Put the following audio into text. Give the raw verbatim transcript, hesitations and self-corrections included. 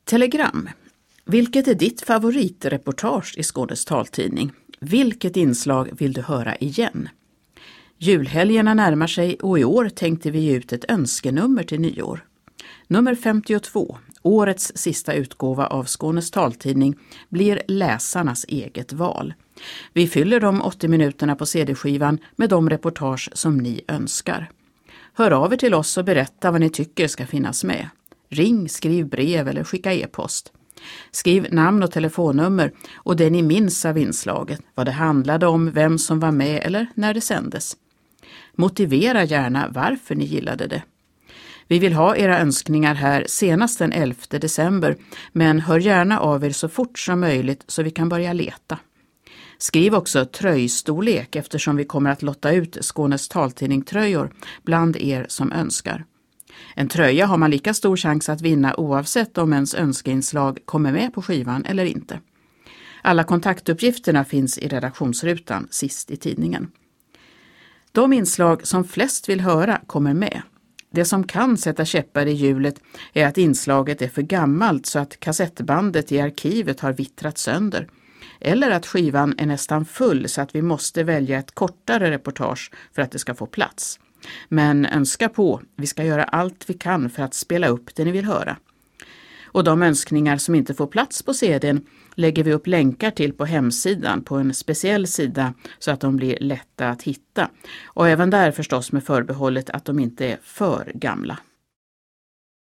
Telegram. Vilket är ditt favoritreportage i Skånes taltidning? Vilket inslag vill du höra igen? Julhelgerna närmar sig och i år tänkte vi ge ut ett önskenummer till nyår. Nummer femtiotvå, årets sista utgåva av Skånes taltidning, blir läsarnas eget val. Vi fyller de åttio minuterna på cd-skivan med de reportage som ni önskar. Hör av er till oss och berätta vad ni tycker ska finnas med. Ring, skriv brev eller skicka e-post. Skriv namn och telefonnummer och det ni minns av inslaget, vad det handlade om, vem som var med eller när det sändes. Motivera gärna varför ni gillade det. Vi vill ha era önskningar här senast den elfte december, men hör gärna av er så fort som möjligt så vi kan börja leta. Skriv också tröjstorlek eftersom vi kommer att lotta ut Skånes taltidning-tröjor bland er som önskar. En tröja har man lika stor chans att vinna oavsett om ens önskeinslag kommer med på skivan eller inte. Alla kontaktuppgifterna finns i redaktionsrutan sist i tidningen. De inslag som flest vill höra kommer med. Det som kan sätta käppar i hjulet är att inslaget är för gammalt så att kassettbandet i arkivet har vittrat sönder. Eller att skivan är nästan full så att vi måste välja ett kortare reportage för att det ska få plats. Men önska på, vi ska göra allt vi kan för att spela upp det ni vill höra. Och de önskningar som inte får plats på cdn lägger vi upp länkar till på hemsidan på en speciell sida så att de blir lätta att hitta. Och även där förstås med förbehållet att de inte är för gamla.